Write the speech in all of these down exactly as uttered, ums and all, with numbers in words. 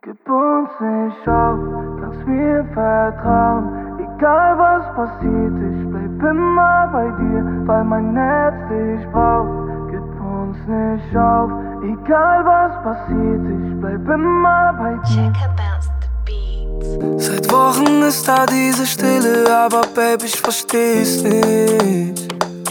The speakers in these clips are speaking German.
Gib uns nicht auf, kannst mir vertrauen. Egal was passiert, ich bleib immer bei dir, weil mein Herz dich braucht. Gib uns nicht auf, egal was passiert, ich bleib immer bei dir. Check about the beats. Seit Wochen ist da diese Stille, aber Baby, ich versteh's nicht.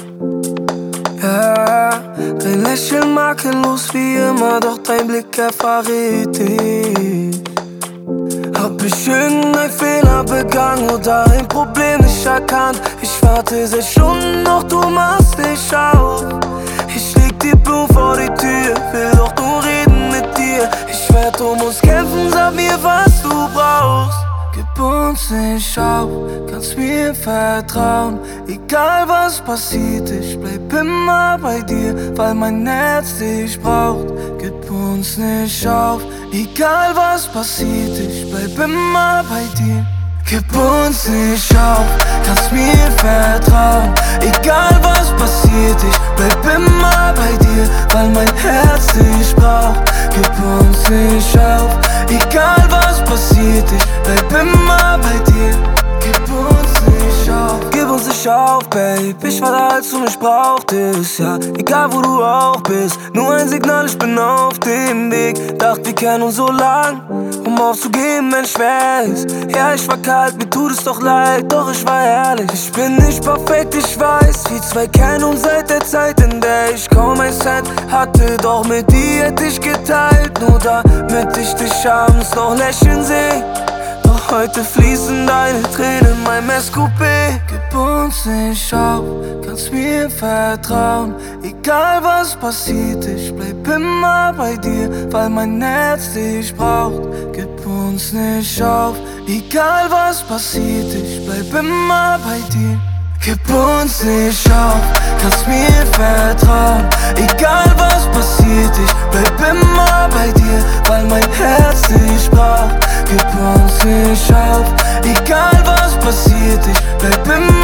Ja, dein Lächeln makellos wie immer, doch dein Blick, er verrät dich. Hab ich irgendein Fehler begangen oder ein Problem nicht erkannt? Ich warte seit Stunden, doch du machst nicht auf. Ich leg die Blumen vor die Tür, will doch nur reden mit dir. Ich werd um uns kämpfen, sag mir, was du brauchst. Gib uns nicht auf, kannst mir vertrauen. Egal was passiert, ich bleib immer bei dir, weil mein Herz dich braucht. Gib uns nicht auf, egal was passiert, ich bleib immer bei dir. Gib uns nicht auf, kannst mir vertrauen. Egal was passiert, ich bleib immer bei dir, weil mein Herz dich braucht. Gib uns nicht auf, egal was passiert, ich bleib immer bei dir. Gib uns nicht auf, gib uns nicht auf, Babe. Ich war da, als du mich brauchtest, ja. Egal wo du auch bist, nur ein Signal, ich bin auf dem Weg. Dacht, wir kennen uns so lang, um aufzugeben, Mensch, weiß. Ja, ich war kalt, mir tut es doch leid, doch ich war ehrlich. Ich bin nicht perfekt, ich weiß, wir zwei kennen uns seit der Zeit, in der ich kaum ein Cent hatte. Doch mit dir hätte ich geteilt, nur damit ich dich abends noch lächeln seh. Doch heute fließen deine Tränen in meinem S Q P. Gib uns nicht auf, kannst mir vertrauen. Egal was passiert, ich bleib immer bei dir, weil mein Herz dich braucht. Gib uns nicht auf, egal was passiert, ich bleib immer bei dir. Gib uns nicht auf, kannst mir vertrauen. Egal was passiert, ich bleib immer bei dir, weil mein Herz dich braucht. Gib uns nicht auf, egal was passiert, ich bleib immer